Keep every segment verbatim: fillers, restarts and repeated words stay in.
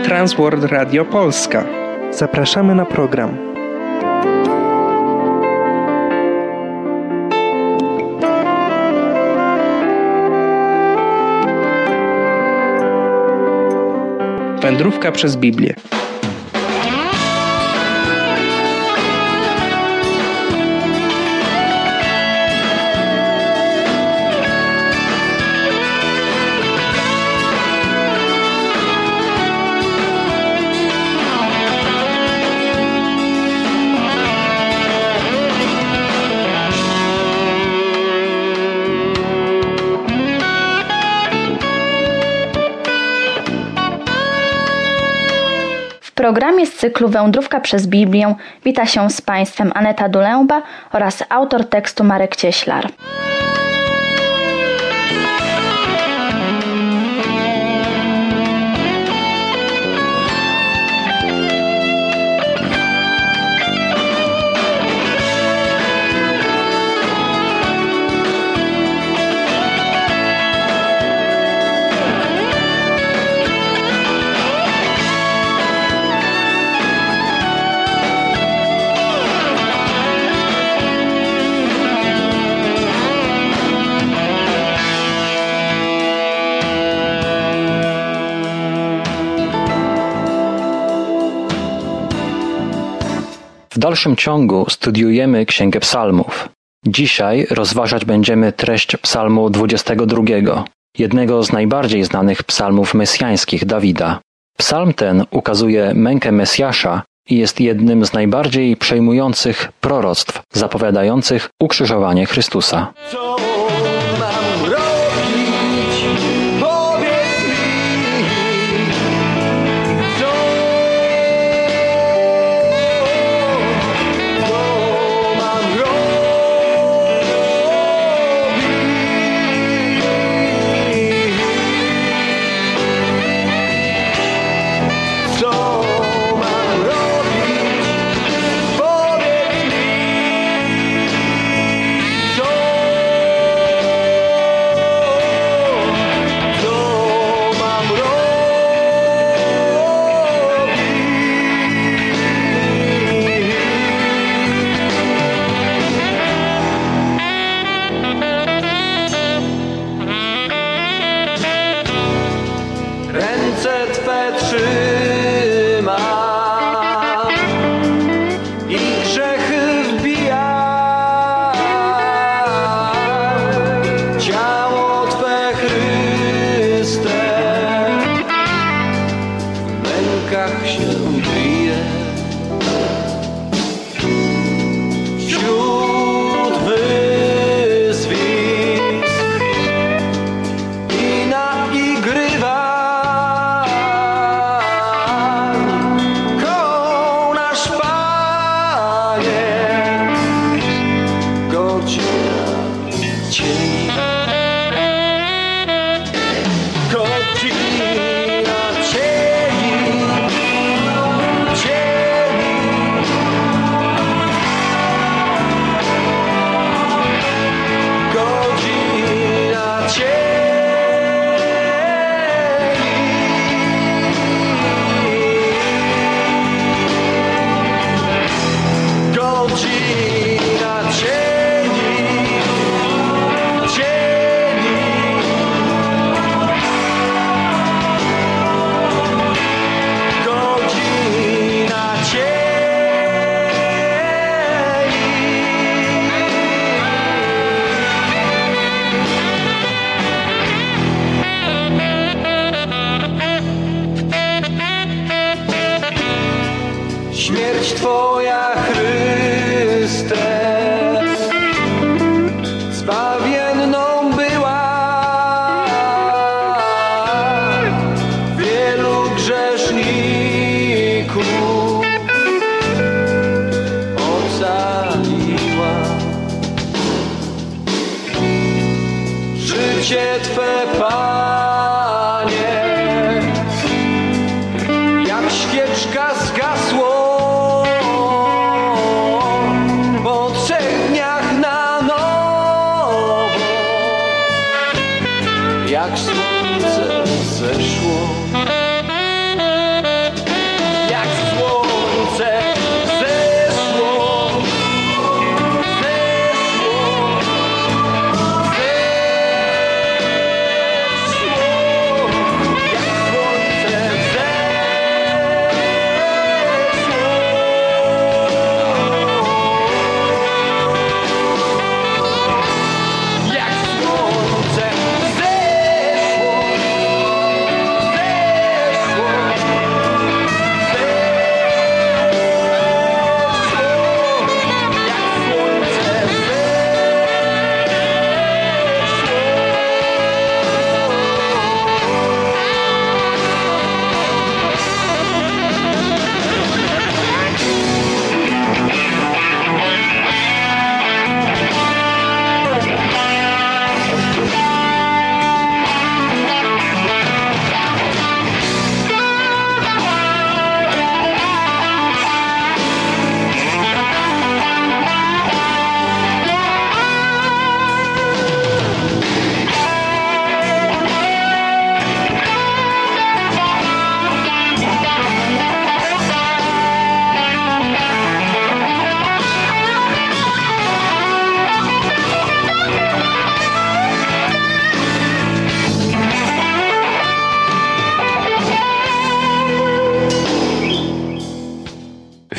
Transworld Radio Polska. Zapraszamy na program. Wędrówka przez Biblię. W programie z cyklu Wędrówka przez Biblię wita się z Państwem Aneta Dulęba oraz autor tekstu Marek Cieślar. W dalszym ciągu studiujemy Księgę Psalmów. Dzisiaj rozważać będziemy treść Psalmu dwudziestego drugiego, jednego z najbardziej znanych psalmów mesjańskich Dawida. Psalm ten ukazuje mękę Mesjasza i jest jednym z najbardziej przejmujących proroctw zapowiadających ukrzyżowanie Chrystusa. Co mam robić? Powiedz mi, co, co mam robić? Co mam robić? Powiedz mi, co, co mam robić? Ręce Twe trzymam i grzechy wbijam. Ciało Twe, Chryste, w mękach się bije. Wśród wyzwisk i naigrywań koło nasz Panie, godzina cieni, godzina cieni, cieni, godzina cieni, godzina cieni, cieni, godzina cieni. Śmierć Twoja, Chryste, zbawienną była. Wielu grzeszników ocaliła. Życie Twe, Panie, jak świeczka zgasło.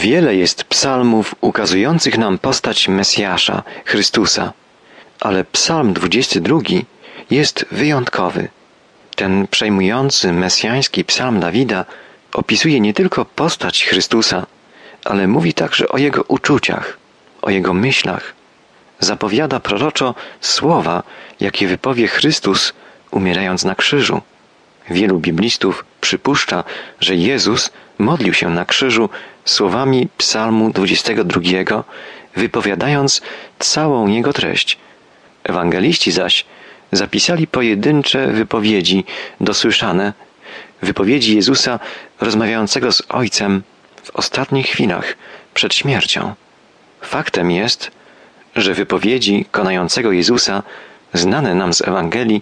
Wiele jest psalmów ukazujących nam postać Mesjasza, Chrystusa, ale psalm dwudziesty drugi jest wyjątkowy. Ten przejmujący mesjański psalm Dawida opisuje nie tylko postać Chrystusa, ale mówi także o Jego uczuciach, o Jego myślach. Zapowiada proroczo słowa, jakie wypowie Chrystus, umierając na krzyżu. Wielu biblistów przypuszcza, że Jezus modlił się na krzyżu słowami psalmu dwudziestego drugiego, wypowiadając całą jego treść. Ewangeliści zaś zapisali pojedyncze wypowiedzi dosłyszane, wypowiedzi Jezusa rozmawiającego z Ojcem w ostatnich chwilach przed śmiercią. Faktem jest, że wypowiedzi konającego Jezusa, znane nam z Ewangelii,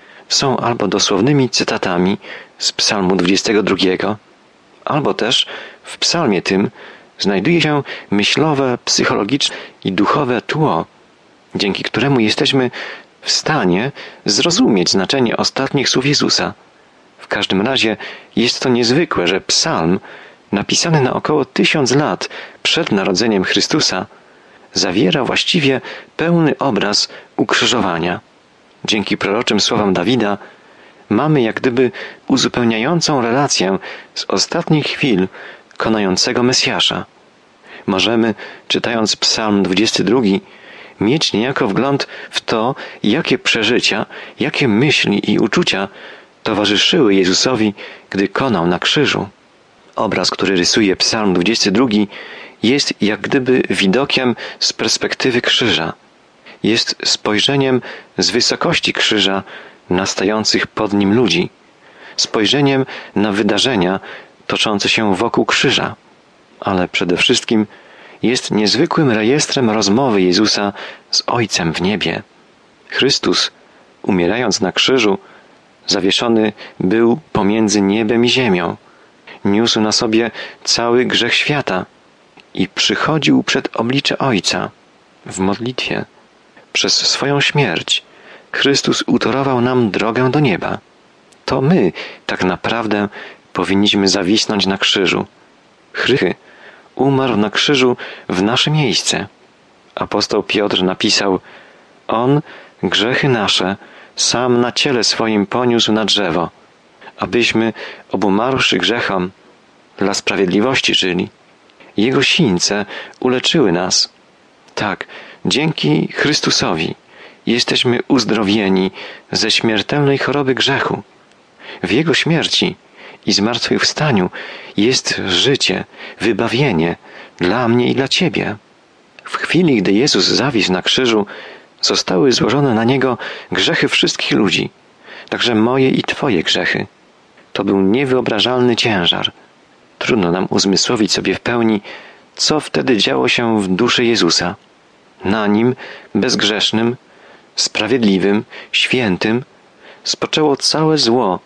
są albo dosłownymi cytatami z psalmu dwudziestego drugiego, albo też w psalmie tym znajduje się myślowe, psychologiczne i duchowe tło, dzięki któremu jesteśmy w stanie zrozumieć znaczenie ostatnich słów Jezusa. W każdym razie jest to niezwykłe, że psalm, napisany na około tysiąc lat przed narodzeniem Chrystusa, zawiera właściwie pełny obraz ukrzyżowania. Dzięki proroczym słowom Dawida mamy jak gdyby uzupełniającą relację z ostatnich chwil konającego Mesjasza. Możemy, czytając psalm dwudziesty drugi, mieć niejako wgląd w to, jakie przeżycia, jakie myśli i uczucia towarzyszyły Jezusowi, gdy konał na krzyżu. Obraz, który rysuje psalm dwudziesty drugi, jest jak gdyby widokiem z perspektywy krzyża. Jest spojrzeniem z wysokości krzyża na stających pod nim ludzi, spojrzeniem na wydarzenia toczące się wokół krzyża, ale przede wszystkim jest niezwykłym rejestrem rozmowy Jezusa z Ojcem w niebie. Chrystus, umierając na krzyżu, zawieszony był pomiędzy niebem i ziemią. Niósł na sobie cały grzech świata i przychodził przed oblicze Ojca w modlitwie. Przez swoją śmierć Chrystus utorował nam drogę do nieba. To my tak naprawdę powinniśmy zawisnąć na krzyżu. Chrystus umarł na krzyżu w nasze miejsce. Apostoł Piotr napisał: On grzechy nasze sam na ciele swoim poniósł na drzewo, abyśmy, obumarłszy grzechom, dla sprawiedliwości żyli. Jego sińce uleczyły nas. Tak, dzięki Chrystusowi jesteśmy uzdrowieni ze śmiertelnej choroby grzechu. W Jego śmierci i zmartwychwstaniu jest życie, wybawienie dla mnie i dla Ciebie. W chwili, gdy Jezus zawisł na krzyżu, zostały złożone na Niego grzechy wszystkich ludzi, także moje i Twoje grzechy. To był niewyobrażalny ciężar. Trudno nam uzmysłowić sobie w pełni, co wtedy działo się w duszy Jezusa. Na Nim, bezgrzesznym, sprawiedliwym, świętym, spoczęło całe zło,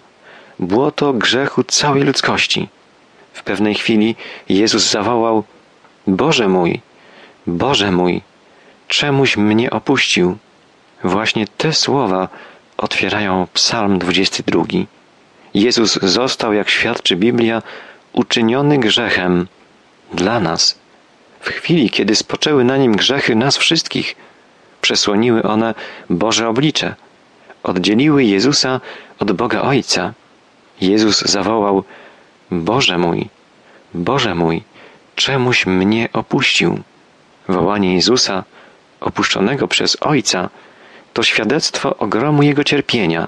błoto grzechu całej ludzkości. W pewnej chwili Jezus zawołał: Boże mój, Boże mój, czemuś mnie opuścił? Właśnie te słowa otwierają psalm dwudziesty drugi. Jezus został, jak świadczy Biblia, uczyniony grzechem dla nas. W chwili, kiedy spoczęły na Nim grzechy nas wszystkich, przesłoniły one Boże oblicze, oddzieliły Jezusa od Boga Ojca. Jezus zawołał: Boże mój, Boże mój, czemuś mnie opuścił? Wołanie Jezusa, opuszczonego przez Ojca, to świadectwo ogromu Jego cierpienia,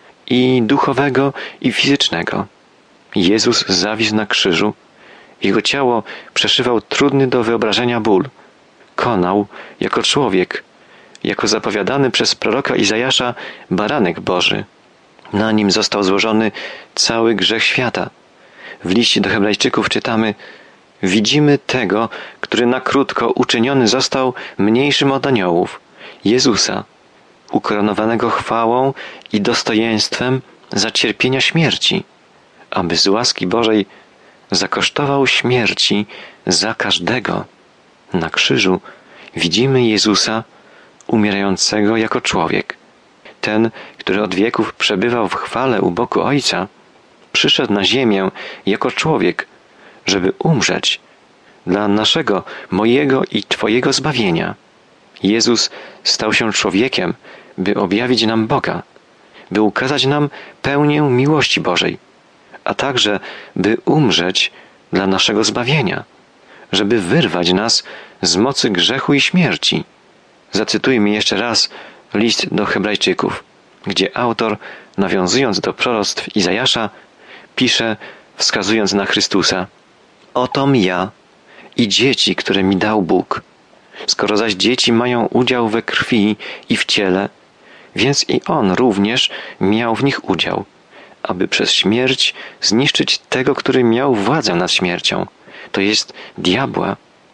i duchowego, i fizycznego. Jezus zawisł na krzyżu, Jego ciało przeszywał trudny do wyobrażenia ból. Konał jako człowiek, jako zapowiadany przez proroka Izajasza baranek Boży. Na Nim został złożony cały grzech świata. W liście do Hebrajczyków czytamy: Widzimy tego, który na krótko uczyniony został mniejszym od aniołów, Jezusa, ukoronowanego chwałą i dostojeństwem za cierpienia śmierci, aby z łaski Bożej zakosztował śmierci za każdego. Na krzyżu widzimy Jezusa umierającego jako człowiek. Ten, który od wieków przebywał w chwale u boku Ojca, przyszedł na ziemię jako człowiek, żeby umrzeć dla naszego, mojego i Twojego zbawienia. Jezus stał się człowiekiem, by objawić nam Boga, by ukazać nam pełnię miłości Bożej, a także by umrzeć dla naszego zbawienia, żeby wyrwać nas z mocy grzechu i śmierci. Zacytujmy jeszcze raz list do Hebrajczyków, gdzie autor, nawiązując do proroctw Izajasza, pisze, wskazując na Chrystusa: Otom ja i dzieci, które mi dał Bóg. Skoro zaś dzieci mają udział we krwi i w ciele, więc i On również miał w nich udział, aby przez śmierć zniszczyć tego, który miał władzę nad śmiercią, to jest diabła,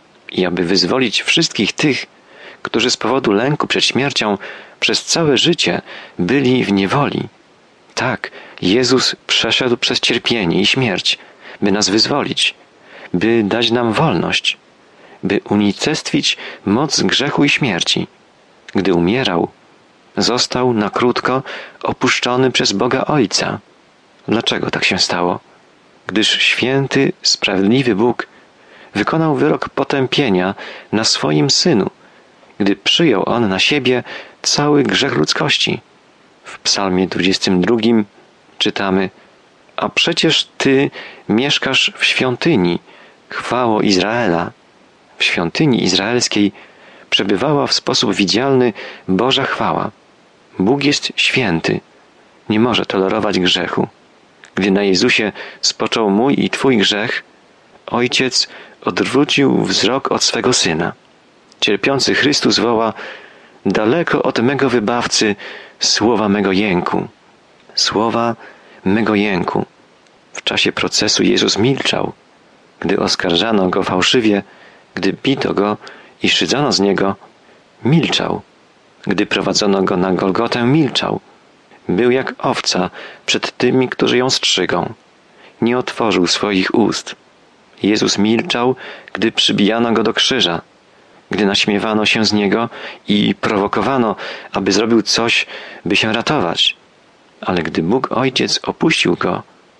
i aby wyzwolić wszystkich tych, którzy z powodu lęku przed śmiercią przez całe życie byli w niewoli. Tak, Jezus przeszedł przez cierpienie i śmierć, by nas wyzwolić, by dać nam wolność, by unicestwić moc grzechu i śmierci. Gdy umierał, został na krótko opuszczony przez Boga Ojca. Dlaczego tak się stało? Gdyż święty, sprawiedliwy Bóg wykonał wyrok potępienia na swoim Synu, gdy przyjął On na siebie cały grzech ludzkości. W psalmie dwudziestym drugim czytamy: A przecież Ty mieszkasz w świątyni, chwało Izraela. W świątyni izraelskiej przebywała w sposób widzialny Boża chwała. Bóg jest święty, nie może tolerować grzechu. Gdy na Jezusie spoczął mój i Twój grzech, Ojciec odwrócił wzrok od swego Syna. Cierpiący Chrystus woła: daleko od mego wybawcy słowa mego jęku. Słowa mego jęku. W czasie procesu Jezus milczał. Gdy oskarżano Go fałszywie, gdy bito Go i szydzono z Niego, milczał. Gdy prowadzono Go na Golgotę, milczał. Był jak owca przed tymi, którzy ją strzygą. Nie otworzył swoich ust. Jezus milczał, gdy przybijano Go do krzyża, gdy naśmiewano się z Niego i prowokowano, aby zrobił coś, by się ratować. Ale gdy Bóg Ojciec opuścił Go,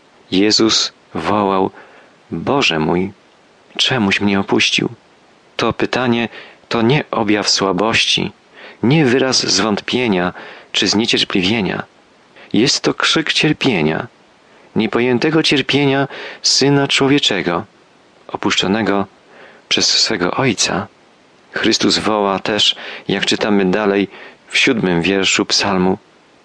Jezus wołał: Boże mój, czemuś mnie opuścił? To pytanie to nie objaw słabości, nie wyraz zwątpienia czy zniecierpliwienia. Jest to krzyk cierpienia, niepojętego cierpienia Syna Człowieczego, opuszczonego przez swego Ojca. Chrystus woła też, jak czytamy dalej w siódmym wierszu psalmu: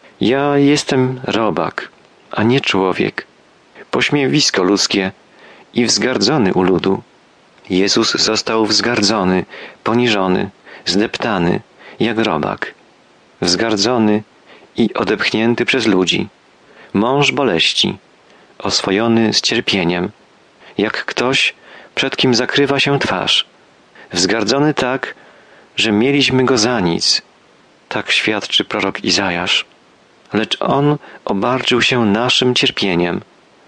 Ja jestem robak, a nie człowiek, pośmiewisko ludzkie i wzgardzony u ludu. Jezus został wzgardzony, poniżony, zdeptany, jak robak, wzgardzony i odepchnięty przez ludzi, mąż boleści, oswojony z cierpieniem, jak ktoś, przed kim zakrywa się twarz, wzgardzony tak, że mieliśmy go za nic. Tak świadczy prorok Izajasz. Lecz On obarczył się naszym cierpieniem.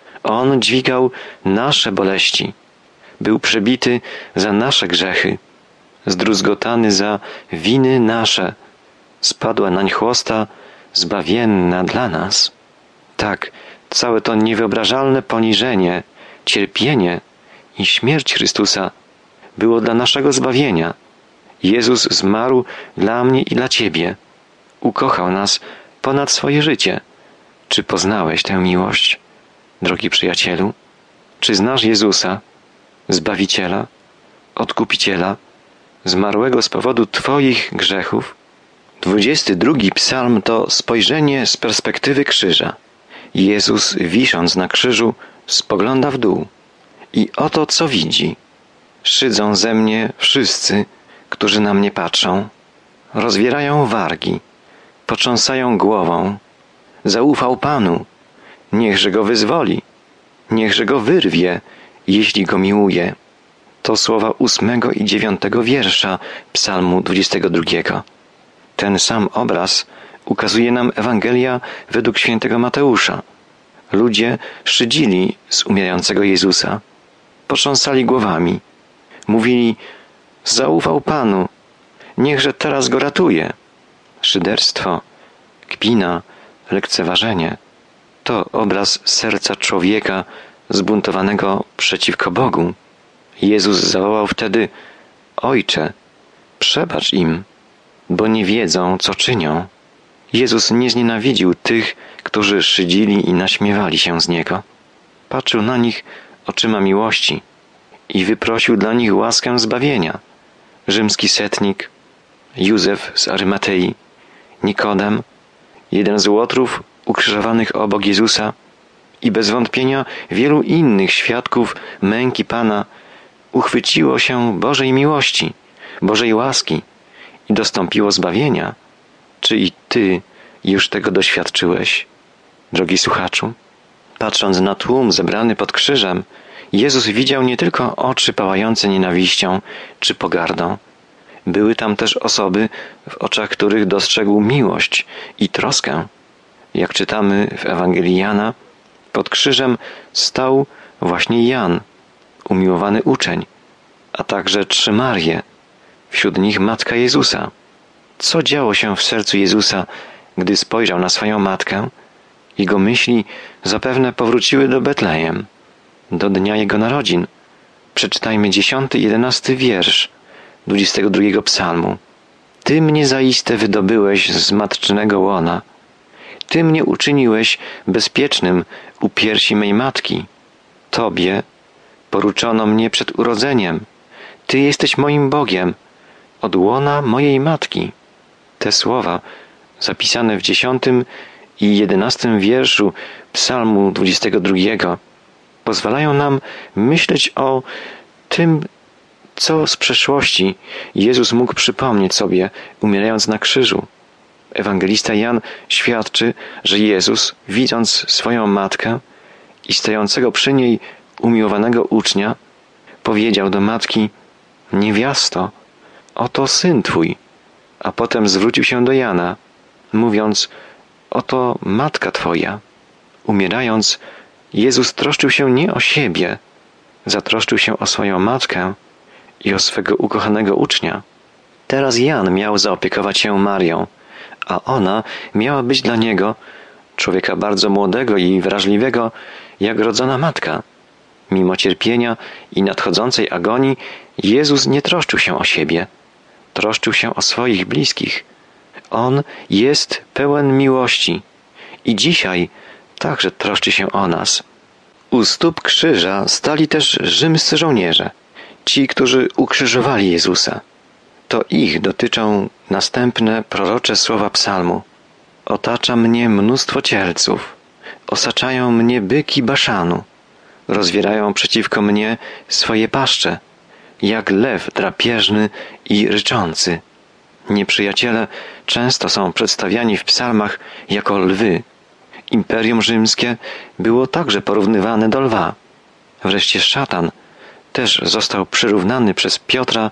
On dźwigał nasze boleści. Był przebity za nasze grzechy, zdruzgotany za winy nasze. Spadła nań chłosta zbawienna dla nas. Tak, całe to niewyobrażalne poniżenie, cierpienie i śmierć Chrystusa było dla naszego zbawienia. Jezus zmarł dla mnie i dla Ciebie. Ukochał nas ponad swoje życie. Czy poznałeś tę miłość, drogi przyjacielu? Czy znasz Jezusa, Zbawiciela, Odkupiciela, zmarłego z powodu Twoich grzechów? Dwudziesty drugi psalm to spojrzenie z perspektywy krzyża. Jezus, wisząc na krzyżu, spogląda w dół. I oto co widzi. Szydzą ze mnie wszyscy, którzy na mnie patrzą. Rozwierają wargi, potrząsają głową. Zaufał Panu, niechże go wyzwoli, niechże go wyrwie, jeśli go miłuje. To słowa ósmego i dziewiątego wiersza psalmu dwudziestego drugiego. Ten sam obraz ukazuje nam Ewangelia według świętego Mateusza. Ludzie szydzili z umierającego Jezusa, potrząsali głowami, mówili: zaufał Panu, niechże teraz go ratuje. Szyderstwo, kpina, lekceważenie to obraz serca człowieka zbuntowanego przeciwko Bogu. Jezus zawołał wtedy: Ojcze, przebacz im, bo nie wiedzą, co czynią. Jezus nie znienawidził tych, którzy szydzili i naśmiewali się z Niego. Patrzył na nich oczyma miłości i wyprosił dla nich łaskę zbawienia. Rzymski setnik, Józef z Arymatei, Nikodem, jeden z łotrów ukrzyżowanych obok Jezusa i bez wątpienia wielu innych świadków męki Pana uchwyciło się Bożej miłości, Bożej łaski i dostąpiło zbawienia. Czy i Ty już tego doświadczyłeś, drogi słuchaczu? Patrząc na tłum zebrany pod krzyżem, Jezus widział nie tylko oczy pałające nienawiścią czy pogardą. Były tam też osoby, w oczach których dostrzegł miłość i troskę. Jak czytamy w Ewangelii Jana, pod krzyżem stał właśnie Jan, umiłowany uczeń, a także trzy Marie, wśród nich matka Jezusa. Co działo się w sercu Jezusa, gdy spojrzał na swoją matkę? Jego myśli zapewne powróciły do Betlejem, do dnia Jego narodzin. Przeczytajmy dziesiąty i jedenasty wiersz dwudziestego drugiego psalmu. Ty mnie zaiste wydobyłeś z matczynego łona. Ty mnie uczyniłeś bezpiecznym u piersi mej matki. Tobie poruczono mnie przed urodzeniem. Ty jesteś moim Bogiem, od łona mojej matki. Te słowa, zapisane w dziesiątym i jedenastym wierszu psalmu dwudziestego drugiego, pozwalają nam myśleć o tym, co z przeszłości Jezus mógł przypomnieć sobie, umierając na krzyżu. Ewangelista Jan świadczy, że Jezus, widząc swoją matkę i stojącego przy niej umiłowanego ucznia, powiedział do matki: niewiasto, oto syn twój, a potem zwrócił się do Jana, mówiąc: oto matka twoja. Umierając, Jezus troszczył się nie o siebie, zatroszczył się o swoją matkę i o swego ukochanego ucznia. Teraz Jan miał zaopiekować się Marią, a ona miała być dla niego, człowieka bardzo młodego i wrażliwego, jak rodzona matka. Mimo cierpienia i nadchodzącej agonii, Jezus nie troszczył się o siebie, troszczył się o swoich bliskich. On jest pełen miłości i dzisiaj także troszczy się o nas. U stóp krzyża stali też rzymscy żołnierze, ci, którzy ukrzyżowali Jezusa. To ich dotyczą następne prorocze słowa psalmu. Otacza mnie mnóstwo cielców, osaczają mnie byki Baszanu, rozwierają przeciwko mnie swoje paszcze, jak lew drapieżny i ryczący. Nieprzyjaciele często są przedstawiani w psalmach jako lwy. Imperium rzymskie było także porównywane do lwa. Wreszcie szatan też został przyrównany przez Piotra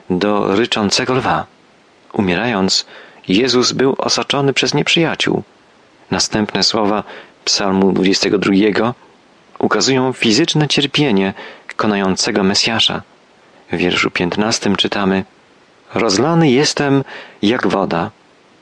do ryczącego lwa. Umierając, Jezus był osaczony przez nieprzyjaciół. Następne słowa psalmu dwudziestego drugiego ukazują fizyczne cierpienie konającego Mesjasza. W wierszu piętnastym czytamy: rozlany jestem jak woda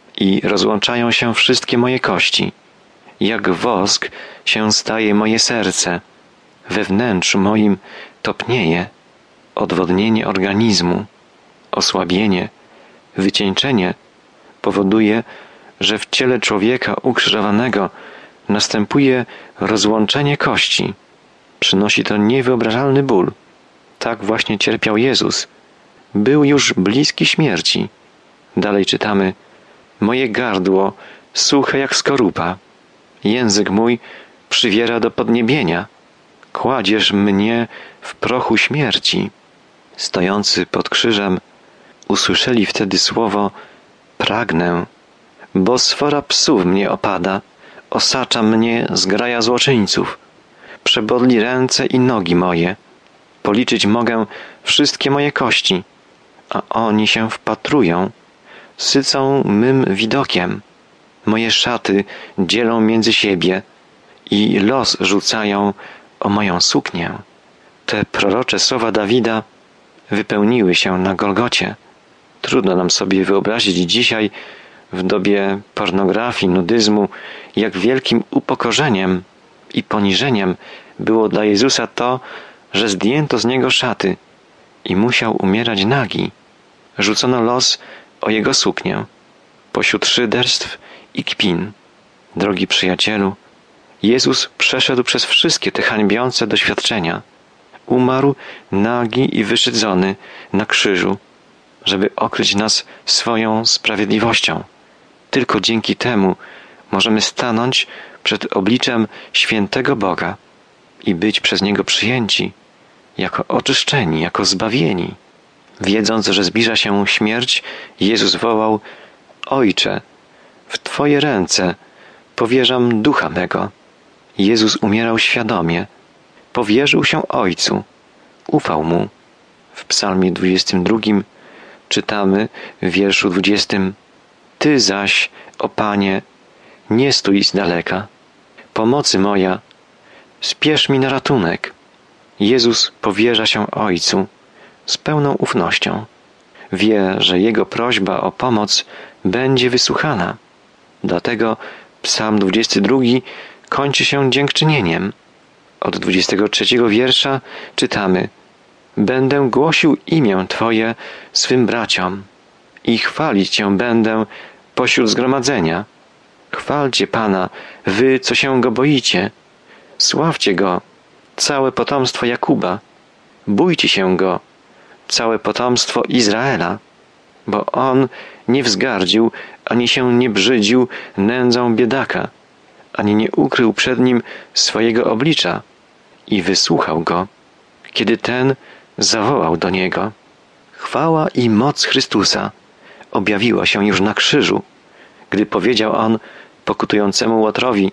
i rozłączają się wszystkie moje kości. Jak wosk się staje moje serce, we wnętrzu moim topnieje. Odwodnienie organizmu, osłabienie, wycieńczenie powoduje, że w ciele człowieka ukrzyżowanego następuje rozłączenie kości. Przynosi to niewyobrażalny ból. Tak właśnie cierpiał Jezus. Był już bliski śmierci. Dalej czytamy: moje gardło suche jak skorupa, język mój przywiera do podniebienia. Kładziesz mnie w prochu śmierci. Stojący pod krzyżem usłyszeli wtedy słowo: pragnę, bo swora psów mnie opada, osacza mnie zgraja złoczyńców. Przebodli ręce i nogi moje. Policzyć mogę wszystkie moje kości, a oni się wpatrują, sycą mym widokiem. Moje szaty dzielą między siebie i los rzucają o moją suknię. Te prorocze słowa Dawida wypełniły się na Golgocie. Trudno nam sobie wyobrazić dzisiaj, w dobie pornografii, nudyzmu, jak wielkim upokorzeniem i poniżeniem było dla Jezusa to, że zdjęto z Niego szaty i musiał umierać nagi. Rzucono los o jego suknię, pośród szyderstw i kpin. Drogi przyjacielu, Jezus przeszedł przez wszystkie te hańbiące doświadczenia. Umarł nagi i wyszydzony na krzyżu, żeby okryć nas swoją sprawiedliwością. Tylko dzięki temu możemy stanąć przed obliczem świętego Boga i być przez Niego przyjęci, jako oczyszczeni, jako zbawieni. Wiedząc, że zbliża się śmierć, Jezus wołał: Ojcze, w Twoje ręce powierzam ducha mego. Jezus umierał świadomie, powierzył się Ojcu, ufał Mu. W psalmie dwudziestym drugim czytamy w wierszu dwudziestym: Ty zaś, o Panie, nie stój z daleka. Pomocy moja, spiesz mi na ratunek. Jezus powierza się Ojcu z pełną ufnością. Wie, że Jego prośba o pomoc będzie wysłuchana. Dlatego psalm dwudziesty drugi kończy się dziękczynieniem. Od dwudziestego trzeciego wiersza czytamy: Będę głosił imię Twoje swym braciom i chwalić Cię będę pośród zgromadzenia. Chwalcie Pana, wy, co się Go boicie. Sławcie Go, całe potomstwo Jakuba. Bójcie się Go, całe potomstwo Izraela, bo On nie wzgardził, ani się nie brzydził nędzą biedaka, ani nie ukrył przed Nim swojego oblicza i wysłuchał Go, kiedy ten zawołał do Niego. Chwała i moc Chrystusa objawiła się już na krzyżu, gdy powiedział On pokutującemu łotrowi: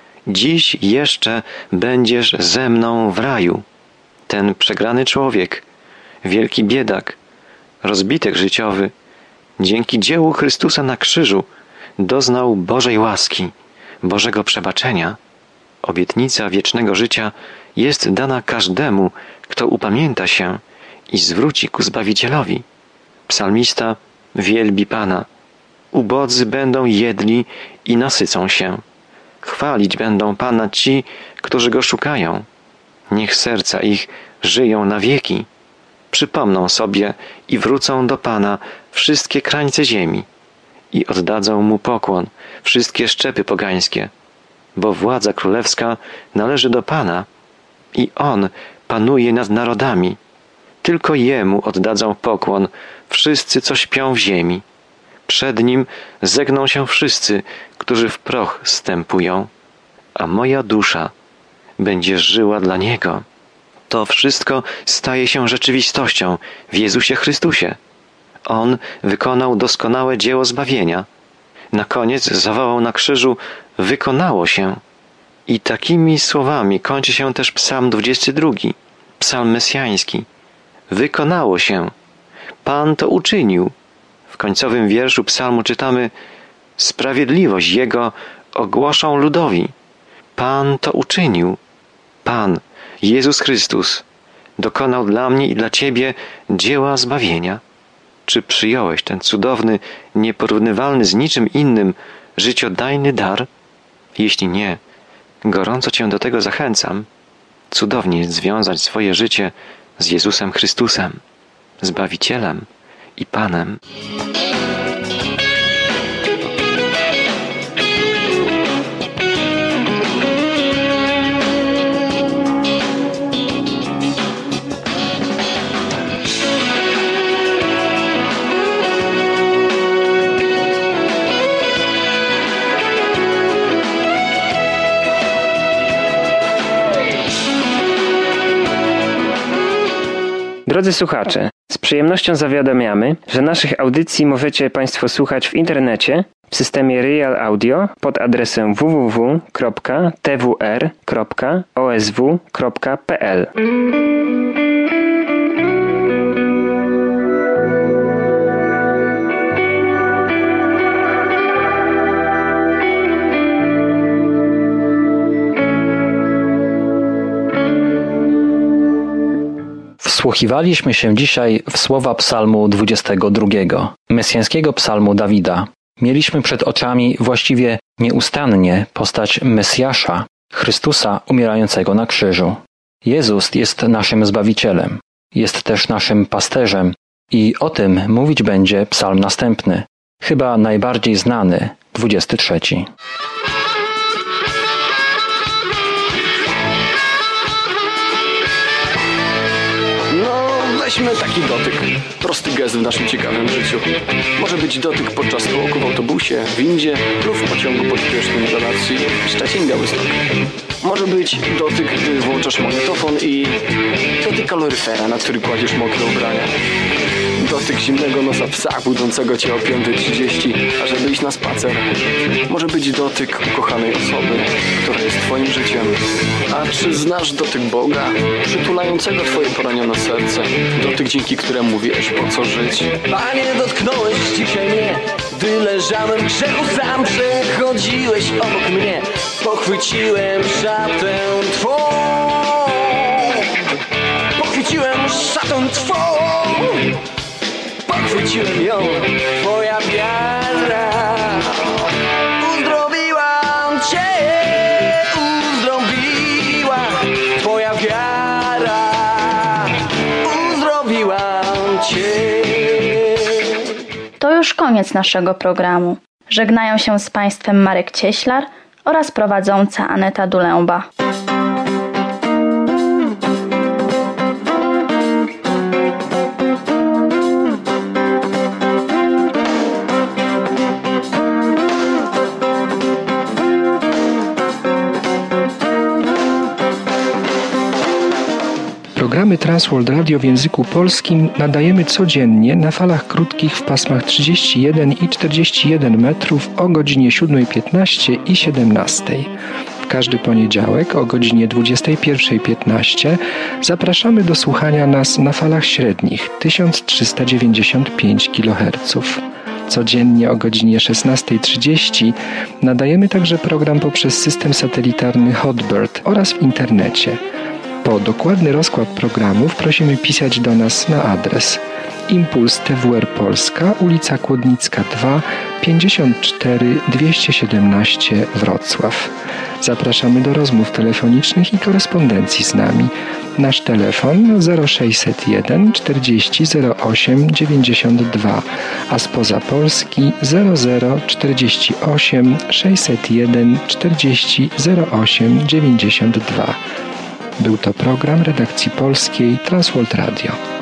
Dziś jeszcze będziesz ze mną w raju. Ten przegrany człowiek, wielki biedak, rozbitek życiowy, dzięki dziełu Chrystusa na krzyżu doznał Bożej łaski, Bożego przebaczenia. Obietnica wiecznego życia jest dana każdemu, kto upamięta się i zwróci ku Zbawicielowi. Psalmista wielbi Pana. Ubodzy będą jedli i nasycą się. Chwalić będą Pana ci, którzy Go szukają. Niech serca ich żyją na wieki. Przypomną sobie i wrócą do Pana wszystkie krańce ziemi i oddadzą Mu pokłon wszystkie szczepy pogańskie, bo władza królewska należy do Pana i On panuje nad narodami. Tylko Jemu oddadzą pokłon wszyscy, co śpią w ziemi. Przed Nim zegną się wszyscy, którzy w proch zstępują, a moja dusza będzie żyła dla Niego. To wszystko staje się rzeczywistością w Jezusie Chrystusie. On wykonał doskonałe dzieło zbawienia. Na koniec zawołał na krzyżu: wykonało się. I takimi słowami kończy się też psalm dwudziesty drugi, psalm mesjański. Wykonało się. Pan to uczynił. W końcowym wierszu psalmu czytamy: sprawiedliwość Jego ogłoszą ludowi. Pan to uczynił. Pan, Jezus Chrystus, dokonał dla mnie i dla Ciebie dzieła zbawienia. Czy przyjąłeś ten cudowny, nieporównywalny z niczym innym, życiodajny dar? Jeśli nie, gorąco Cię do tego zachęcam. Cudownie jest związać swoje życie z Jezusem Chrystusem, Zbawicielem i Panem. Drodzy słuchacze, z przyjemnością zawiadamiamy, że naszych audycji możecie Państwo słuchać w internecie w systemie Real Audio pod adresem w w w kropka t w r kropka o s w kropka p l. Wsłuchiwaliśmy się dzisiaj w słowa psalmu dwudziestego drugiego, mesjańskiego psalmu Dawida. Mieliśmy przed oczami właściwie nieustannie postać Mesjasza, Chrystusa umierającego na krzyżu. Jezus jest naszym Zbawicielem. Jest też naszym pasterzem i o tym mówić będzie psalm następny, chyba najbardziej znany, dwudziesty trzeci. No, weźmy taki dotyk. Prosty gest w naszym ciekawym życiu. Może być dotyk podczas tłoku w autobusie, windzie lub w pociągu pośpiesznym z relacji Szczecin-Białystok. Może być dotyk, gdy włączasz magnetofon i dotyk kaloryfera, na który kładziesz mokre ubrania. Dotyk zimnego nosa psa budzącego cię o piąta trzydzieści, ażeby iść na spacer. Może być dotyk ukochanej osoby, która jest twoim życiem. A czy znasz dotyk Boga, przytulającego twoje poranione serce? Dotyk, dzięki któremu wiesz, po co żyć. Panie, dotknąłeś dzisiaj mnie, gdy leżałem w grzechu sam. Przechodziłeś obok mnie, pochwyciłem szatę twą. Pochwyciłem szatę twą. Pochwyciłem ją, twoja wiara. Uzdrowiłam cię, uzdrowiła twoja wiara. Uzdrowiłam cię. To już koniec naszego programu. Żegnają się z Państwem Marek Cieślar oraz prowadząca Aneta Dulęba. Programy Transworld Radio w języku polskim nadajemy codziennie na falach krótkich w pasmach trzydzieści jeden i czterdzieści jeden metrów o godzinie siódma piętnaście i siedemnaста. W każdy poniedziałek o godzinie dwudziesta pierwsza piętnaście zapraszamy do słuchania nas na falach średnich tysiąc trzysta dziewięćdziesiąt pięć kiloherców. Codziennie o godzinie szesnasta trzydzieści nadajemy także program poprzez system satelitarny Hotbird oraz w internecie. Po dokładny rozkład programów prosimy pisać do nas na adres Impuls T W R Polska, ulica Kłodnicka dwa, pięćdziesiąt cztery dwieście siedemnaście Wrocław. Zapraszamy do rozmów telefonicznych i korespondencji z nami. Nasz telefon zero sześćset jeden czterdzieści zero osiem dziewięćdziesiąt dwa, a spoza Polski zero zero czterdzieści osiem sześćset jeden czterdzieści zero osiem dziewięćdziesiąt dwa. Był to program redakcji polskiej Transworld Radio.